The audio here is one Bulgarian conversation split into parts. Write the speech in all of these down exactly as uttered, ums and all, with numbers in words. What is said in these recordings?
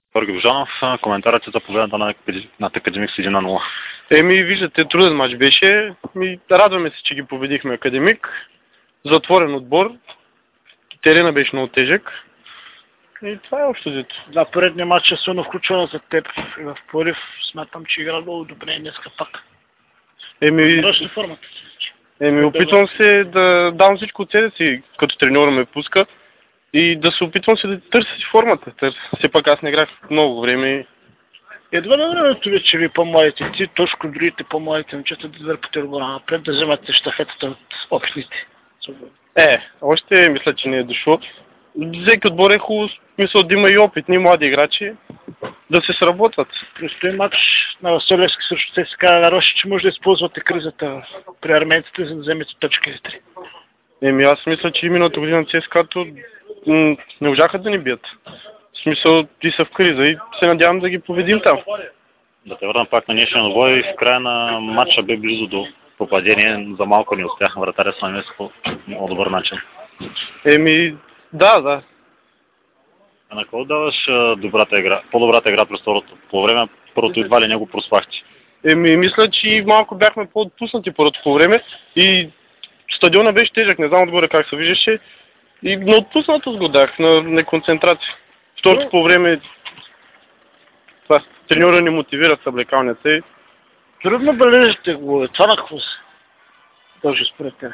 Георги Божанов, коментарът за победата на, на Академик с един на нула. Еми, виждате, труден мач беше. Ми, радваме се, че ги победихме Академик. Затворен отбор. Терена беше много тежък. И това е общо взето. Да, предния матч е силно включвана за теб в Пловдив. Смятам, че игра много добре днеска пак. Еми, Връща формата. еми, опитвам се да дам всичко от себе си, като треньора ме пуска. И да се опитвам се да търся формата. Търся. Все пак аз не играх много време. Едва на времето ли, че ви по-младите, ти, точно другите по-младите момчета да дърпате отбора напред, да вземате щафетата от опитните? Е, още мисля, че не е дошло. Всеки отбор е хубаво, мисля да има и опитни млади играчи да се сработват. Престои матч на Василевски срещу ЦСКА Роши, че може да използвате кризата при арменците, за да вземете точка за три. Еми аз мисля, че миналата година ЦСКА-то не можаха да ни бият. В смисъл, ти са в криза и се надявам да ги победим там. Да те върна пак на днешния отбой. В края на матча бе близо до попадение. За малко не успяха. Вратаря се намеси по много добър начин. Еми, да, да. А на кого даваш добрата игра, по-добрата игра през второто по време? Първото едва ли не го проспахте? Еми, мисля, че малко бяхме по-отпуснати първото по време и стадиона беше тежък, не знам отгоре как се виждаше. И на отпуснато го дах, на неконцентрация. Второто по време това треньора ни мотивира с облекалнята и... Трудно бележите го, това на какво се дължи според тебе?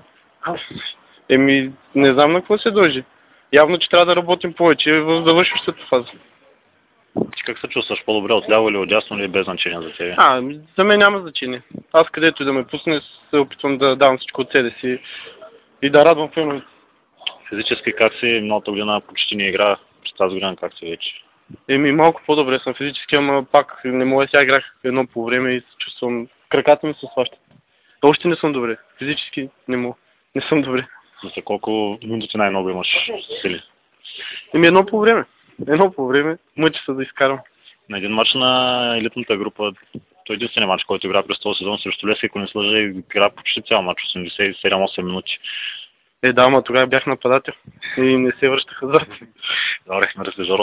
Еми, не знам на какво се дължи. Явно, че трябва да работим повече в завършващата фаза. Ти как се чувстваш? По-добре отляво или отдясно или без значение за тебе? А, за мен няма значение. Аз където и да ме пусне, се опитвам да давам всичко от себе си и да радвам феновете. Физически как си? Миналата година почти не игра. През тази година как си вече? Еми, малко по-добре съм физически, ама пак не мога. Сега играх едно по време и се чувствам... Краката ми се сващат. Още не съм добре. Физически не мога. Не съм добре. За колко минути най-много имаш сили? Еми, едно по време. Едно по време. Мъча се да изкарам. На един мач на елитната група, той единствения мач, който игра през този сезон срещу Левски, ако не се лъжа, игра почти цял мач, осемдесет и седем-осем минути. Е, да, ама тогава бях нападател и не се връщаха зад. Добре, мерси,